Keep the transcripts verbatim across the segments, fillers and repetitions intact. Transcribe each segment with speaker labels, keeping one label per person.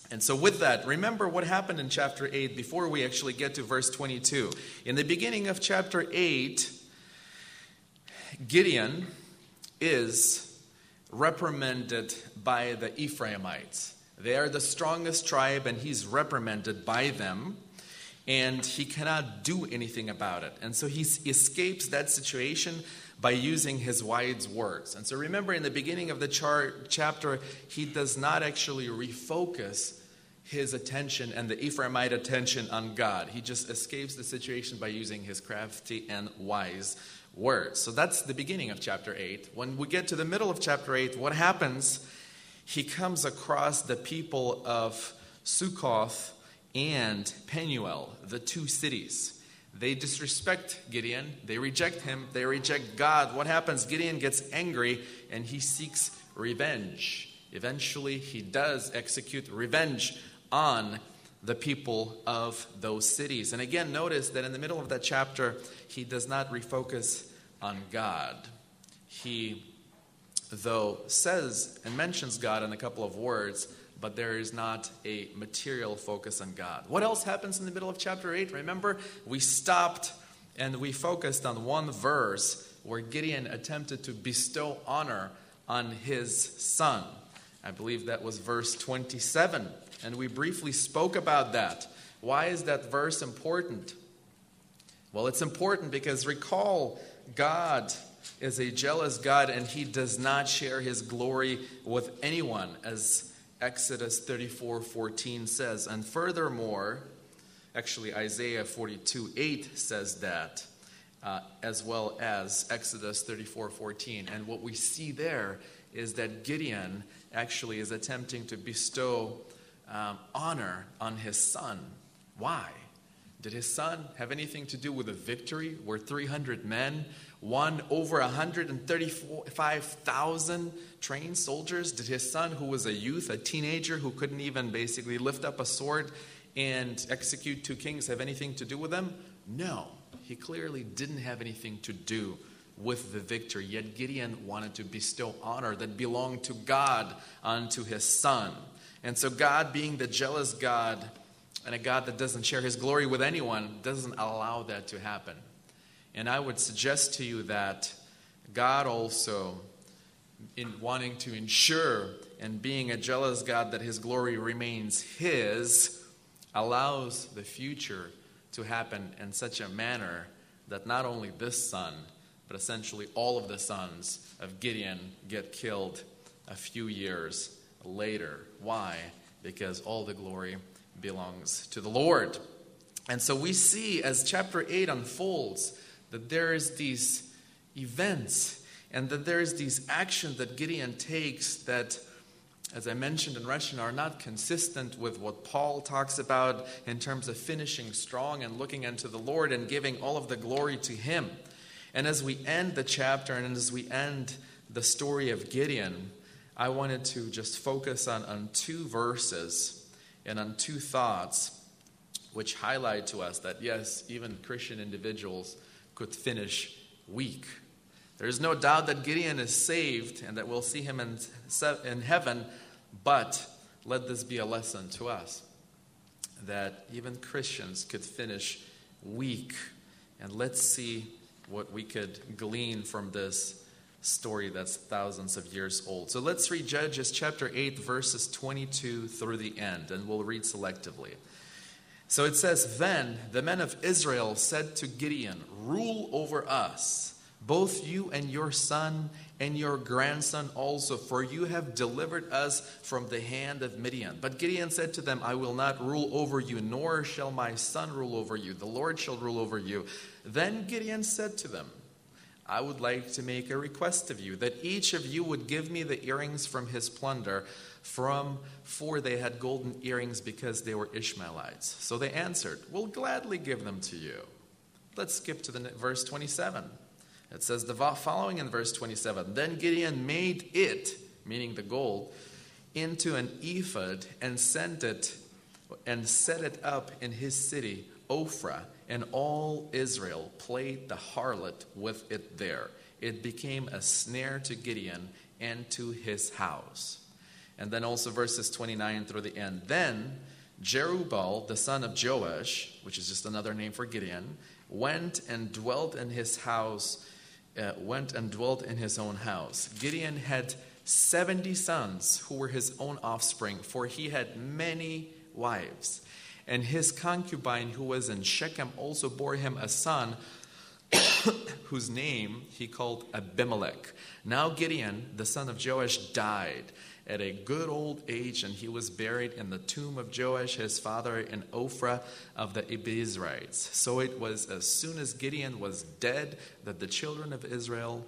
Speaker 1: And so with that, remember what happened in chapter eight before we actually get to verse twenty-two. In the beginning of chapter eight, Gideon is reprimanded by the Ephraimites. They are the strongest tribe, and he's reprimanded by them, and he cannot do anything about it. And so he escapes that situation by using his wise words. And so remember, in the beginning of the chart, chapter, he does not actually refocus his attention and the Ephraimite attention on God. He just escapes the situation by using his crafty and wise words. So that's the beginning of chapter eight. When we get to the middle of chapter eight, what happens? He comes across the people of Sukkoth and Penuel, the two cities. They disrespect Gideon. They reject him. They reject God. What happens? Gideon gets angry and he seeks revenge. Eventually, he does execute revenge on the people of those cities. And again, notice that in the middle of that chapter, he does not refocus on God. He, though, says and mentions God in a couple of words, but there is not a material focus on God. What else happens in the middle of chapter eight? Remember, we stopped and we focused on one verse where Gideon attempted to bestow honor on his son. I believe that was verse twenty-seven. And we briefly spoke about that. Why is that verse important? Well, it's important because recall, God is a jealous God, and he does not share his glory with anyone, as Exodus thirty-four fourteen says. And furthermore, actually Isaiah forty-two eight says that, uh, as well as Exodus thirty-four fourteen. And what we see there is that Gideon actually is attempting to bestow um, honor on his son. Why? Did his son have anything to do with a victory where three hundred men won over one hundred thirty-five thousand trained soldiers? Did his son, who was a youth, a teenager, who couldn't even basically lift up a sword and execute two kings, have anything to do with them? No, he clearly didn't have anything to do with the victory. Yet Gideon wanted to bestow honor that belonged to God onto his son. And so God, being the jealous God, and a God that doesn't share his glory with anyone, doesn't allow that to happen. And I would suggest to you that God also, in wanting to ensure and being a jealous God that his glory remains his, allows the future to happen in such a manner that not only this son, but essentially all of the sons of Gideon get killed a few years later. Why? Because all the glory belongs to the Lord. And so we see as chapter eight unfolds that there is these events and that there is these actions that Gideon takes that, as I mentioned in Russian, are not consistent with what Paul talks about in terms of finishing strong and looking unto the Lord and giving all of the glory to him. And as we end the chapter and as we end the story of Gideon, I wanted to just focus on, on two verses and on two thoughts which highlight to us that, yes, even Christian individuals could finish weak. There is no doubt that Gideon is saved and that we'll see him in, in heaven, but let this be a lesson to us that even Christians could finish weak. And let's see what we could glean from this story that's thousands of years old. So let's read Judges chapter eight, verses twenty-two through the end, and we'll read selectively. So it says, "Then the men of Israel said to Gideon, 'Rule over us, both you and your son and your grandson also, for you have delivered us from the hand of Midian.' But Gideon said to them, 'I will not rule over you, nor shall my son rule over you. The Lord shall rule over you.' Then Gideon said to them, 'I would like to make a request of you, that each of you would give me the earrings from his plunder, from for they had golden earrings because they were Ishmaelites.' So they answered, 'We'll gladly give them to you.'" Let's skip to the verse twenty-seven. It says the following in verse twenty-seven. "Then Gideon made it," meaning the gold, "into an ephod and sent it and set it up in his city, Ophrah, and all Israel played the harlot with it there. It became a snare to Gideon and to his house." And then also verses twenty-nine through the end. Then Jerubbaal, the son of Joash, which is just another name for Gideon, went and dwelt in his house, uh, went and dwelt in his own house. Gideon had seventy sons who were his own offspring, for he had many wives. And his concubine who was in Shechem also bore him a son, whose name he called Abimelech. Now Gideon, the son of Joash, died at a good old age, and he was buried in the tomb of Joash, his father, in Ophrah of the Abiezrites. So it was as soon as Gideon was dead that the children of Israel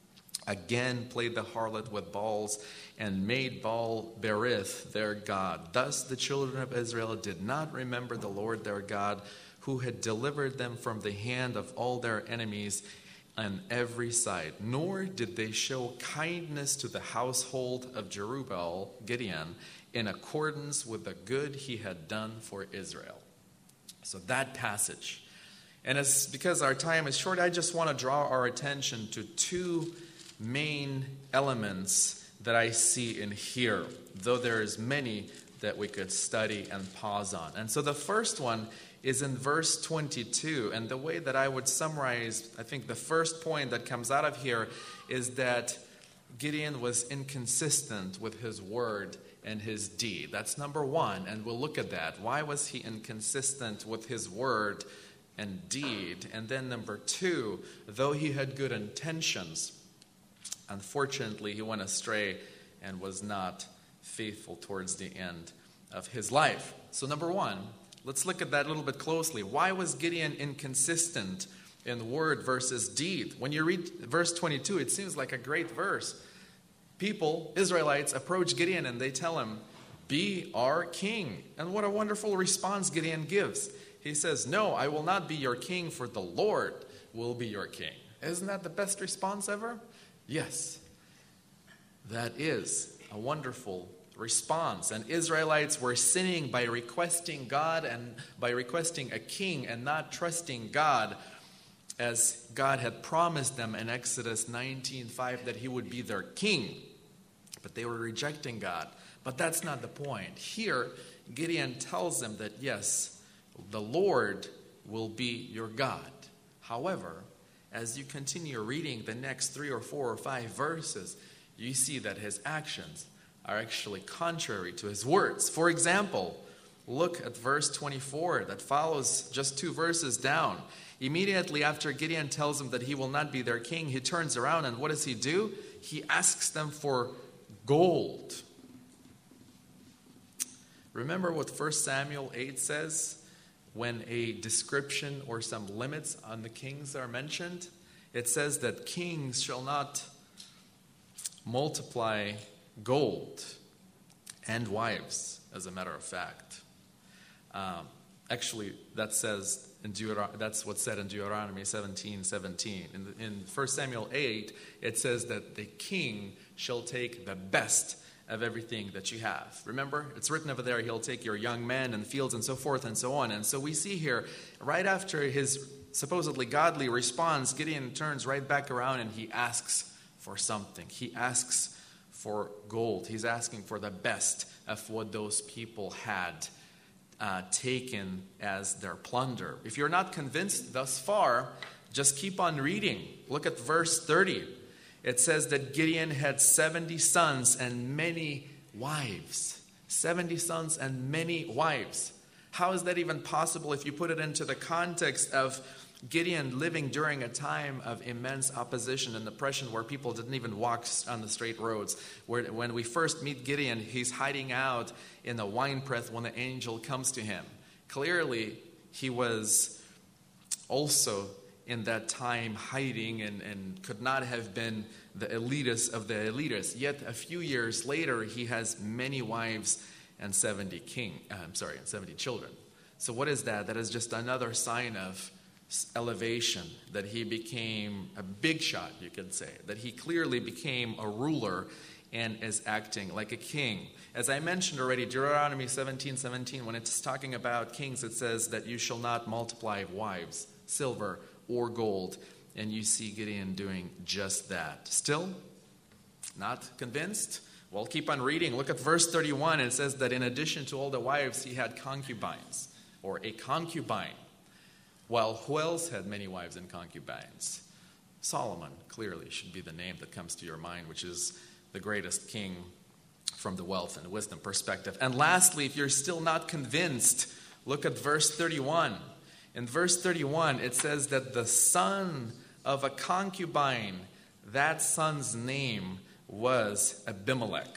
Speaker 1: again played the harlot with Baals and made Baal Berith their god. Thus the children of Israel did not remember the Lord their God, who had delivered them from the hand of all their enemies on every side. Nor did they show kindness to the household of Jerubbaal, Gideon, in accordance with the good he had done for Israel. So that passage. And as because our time is short, I just want to draw our attention to two main elements that I see in here, though there is many that we could study and pause on. And so the first one is in verse twenty-two. And the way that I would summarize, I think the first point that comes out of here is that Gideon was inconsistent with his word and his deed. That's number one, and we'll look at that. Why was he inconsistent with his word and deed? And then number two, though he had good intentions, unfortunately he went astray and was not faithful towards the end of his life. So number one, let's look at that a little bit closely. Why was Gideon inconsistent in word versus deed? When you read verse twenty-two, it seems like a great verse. People, Israelites, approach Gideon and they tell him, "Be our king." And what a wonderful response Gideon gives. He says, "No, I will not be your king, for the Lord will be your king." Isn't that the best response ever? Yes, that is a wonderful response. And Israelites were sinning by requesting God and by requesting a king and not trusting God, as God had promised them in Exodus nineteen five that he would be their king. But they were rejecting God. But that's not the point. Here, Gideon tells them that yes, the Lord will be your God. However, as you continue reading the next three or four or five verses, you see that his actions are actually contrary to his words. For example, look at verse twenty-four that follows just two verses down. Immediately after Gideon tells them that he will not be their king, he turns around and what does he do? He asks them for gold. Remember what First Samuel eight says when a description or some limits on the kings are mentioned? It says that kings shall not multiply gold and wives, as a matter of fact. Um, actually, that says in Deuteron- that's what's said in Deuteronomy seventeen seventeen. In, the, in First Samuel eight, it says that the king shall take the best of everything that you have. Remember, it's written over there, he'll take your young men and fields and so forth and so on. And so we see here, right after his supposedly godly response, Gideon turns right back around and he asks for something. He asks for gold. He's asking for the best of what those people had uh, taken as their plunder. If you're not convinced thus far, just keep on reading. Look at verse thirty. It says that Gideon had seventy sons and many wives. seventy sons and many wives. How is that even possible if you put it into the context of Gideon living during a time of immense opposition and oppression where people didn't even walk on the straight roads? Where, when we first meet Gideon, he's hiding out in the winepress when the angel comes to him. Clearly, he was also in that time hiding and, and could not have been the elitist of the elitists. Yet a few years later, he has many wives and seventy king. Uh, I'm sorry, and seventy children. So what is that? That is just another sign of elevation, that he became a big shot, you could say, that he clearly became a ruler and is acting like a king. As I mentioned already, Deuteronomy seventeen seventeen, when it's talking about kings, it says that you shall not multiply wives, silver, or gold. And you see Gideon doing just that. Still, not convinced? Well, keep on reading. Look at verse thirty-one. It says that in addition to all the wives, he had concubines, or a concubine. Well, who else had many wives and concubines? Solomon, clearly, should be the name that comes to your mind, which is the greatest king from the wealth and wisdom perspective. And lastly, if you're still not convinced, look at verse thirty-one. In verse thirty-one, it says that the son of a concubine, that son's name was Abimelech.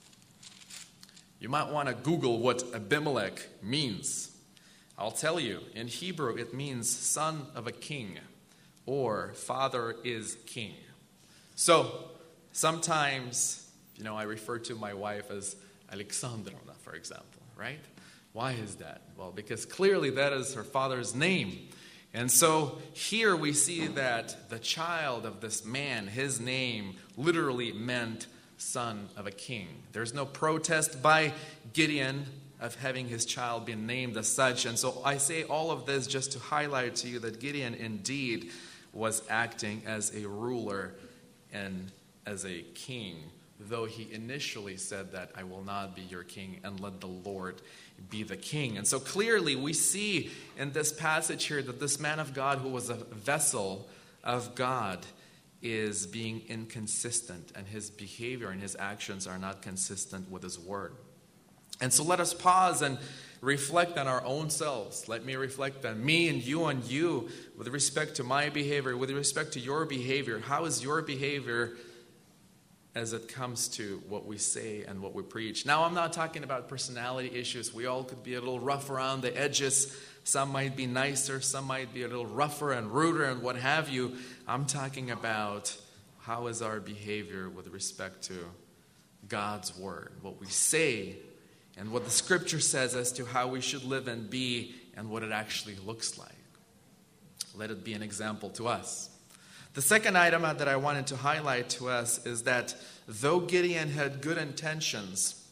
Speaker 1: You might want to Google what Abimelech means. I'll tell you, in Hebrew it means son of a king, or father is king. So sometimes, you know, I refer to my wife as Alexandrovna, for example, right? Why is that? Well, because clearly that is her father's name. And so here we see that the child of this man, his name literally meant son of a king. There's no protest by Gideon of having his child be named as such. And so I say all of this just to highlight to you that Gideon indeed was acting as a ruler and as a king, though he initially said that I will not be your king and let the Lord be the king. And so clearly we see in this passage here that this man of God who was a vessel of God is being inconsistent, and his behavior and his actions are not consistent with his word. And so let us pause and reflect on our own selves. Let me reflect on me and you and you with respect to my behavior, with respect to your behavior. How is your behavior as it comes to what we say and what we preach? Now, I'm not talking about personality issues. We all could be a little rough around the edges. Some might be nicer, some might be a little rougher and ruder and what have you. I'm talking about how is our behavior with respect to God's word, what we say and what the scripture says as to how we should live and be and what it actually looks like. Let it be an example to us. The second item that I wanted to highlight to us is that though Gideon had good intentions,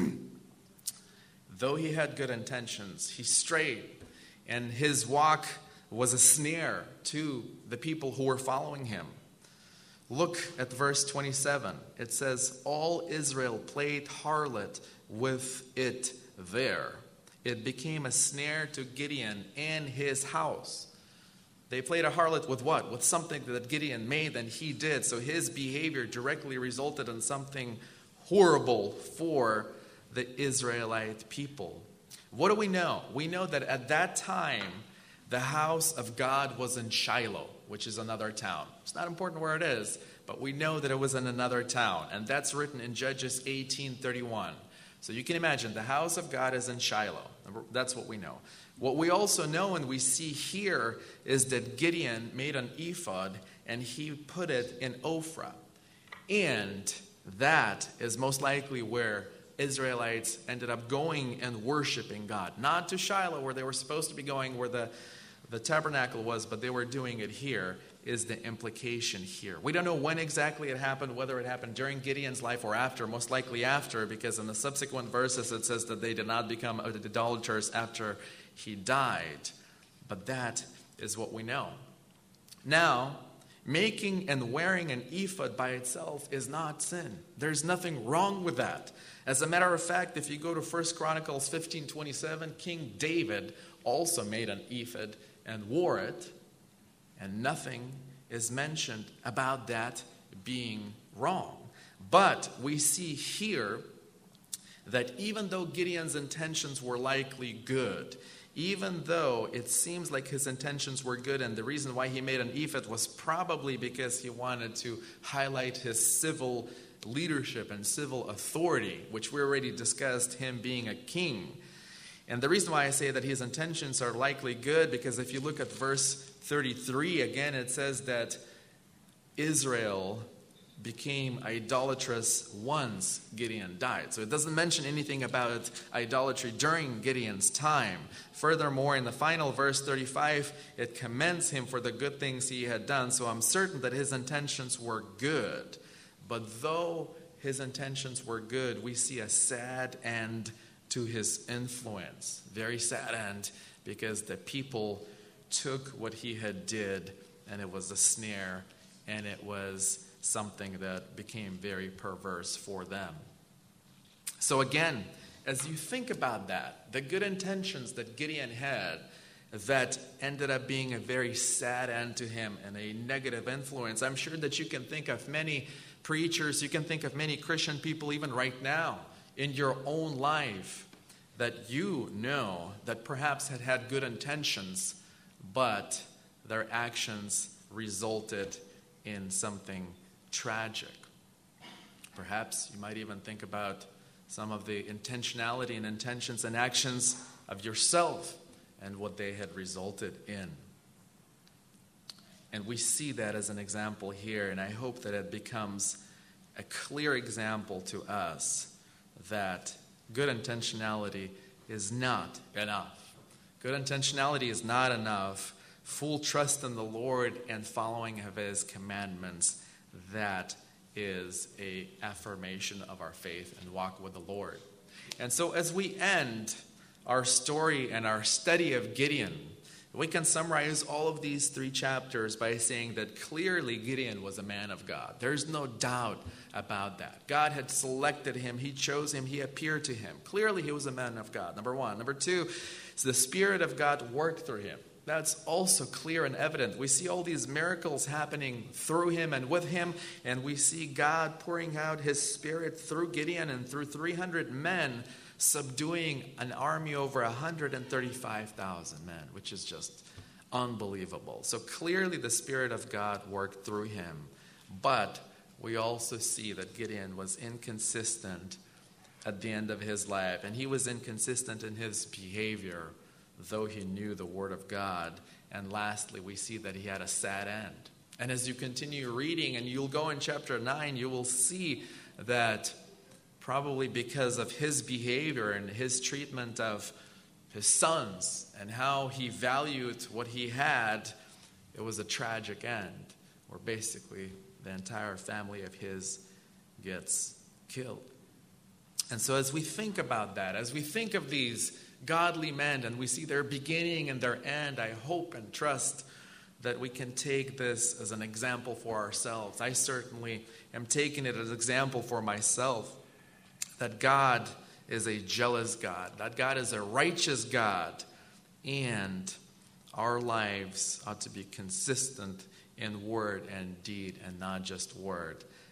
Speaker 1: though he had good intentions, he strayed, and his walk was a snare to the people who were following him. Look at verse twenty-seven. It says, all Israel played harlot with it there. It became a snare to Gideon and his house. They played a harlot with what? With something that Gideon made and he did. So his behavior directly resulted in something horrible for the Israelite people. What do we know? We know that at that time, the house of God was in Shiloh, which is another town. It's not important where it is, but we know that it was in another town. And that's written in Judges eighteen thirty-one. So you can imagine the house of God is in Shiloh. That's what we know. What we also know and we see here is that Gideon made an ephod and he put it in Ophrah. And that is most likely where Israelites ended up going and worshiping God. Not to Shiloh where they were supposed to be going, where the, the tabernacle was, but they were doing it here, is the implication here. We don't know when exactly it happened, whether it happened during Gideon's life or after, most likely after, because in the subsequent verses it says that they did not become idolaters after he died. But that is what we know. Now, making and wearing an ephod by itself is not sin. There's nothing wrong with that. As a matter of fact, if you go to First Chronicles fifteen twenty-seven, King David also made an ephod and wore it, and nothing is mentioned about that being wrong. But we see here that even though Gideon's intentions were likely good, even though it seems like his intentions were good, and the reason why he made an ephod was probably because he wanted to highlight his civil leadership and civil authority, which we already discussed, him being a king. And the reason why I say that his intentions are likely good, because if you look at verse thirty-three, again it says that Israel became idolatrous once Gideon died. So it doesn't mention anything about idolatry during Gideon's time. Furthermore, in the final verse thirty-five, it commends him for the good things he had done. So I'm certain that his intentions were good. But though his intentions were good, we see a sad end to his influence. Very sad end, because the people took what he had did, and it was a snare, and it was something that became very perverse for them. So again, as you think about that, the good intentions that Gideon had that ended up being a very sad end to him and a negative influence, I'm sure that you can think of many preachers, you can think of many Christian people even right now in your own life that you know that perhaps had had good intentions, but their actions resulted in something tragic. Perhaps you might even think about some of the intentionality and intentions and actions of yourself and what they had resulted in. And we see that as an example here, and I hope that it becomes a clear example to us that good intentionality is not enough. Good intentionality is not enough. Full trust in the Lord and following of His commandments, that is a affirmation of our faith and walk with the Lord. And so as we end our story and our study of Gideon, we can summarize all of these three chapters by saying that clearly Gideon was a man of God. There's no doubt about that. God had selected him. He chose him. He appeared to him. Clearly he was a man of God, number one. Number two, so the Spirit of God worked through him. That's also clear and evident. We see all these miracles happening through him and with him, and we see God pouring out His Spirit through Gideon and through three hundred men, subduing an army over one hundred thirty-five thousand men, which is just unbelievable. So clearly the Spirit of God worked through him. But we also see that Gideon was inconsistent at the end of his life, and he was inconsistent in his behavior, though he knew the Word of God. And lastly, we see that he had a sad end. And as you continue reading, and you'll go in chapter nine, you will see that probably because of his behavior and his treatment of his sons and how he valued what he had, it was a tragic end where basically the entire family of his gets killed. And so as we think about that, as we think of these godly men and we see their beginning and their end, I hope and trust that we can take this as an example for ourselves. I certainly am taking it as an example for myself, that God is a jealous God, that God is a righteous God, and our lives ought to be consistent in word and deed and not just word.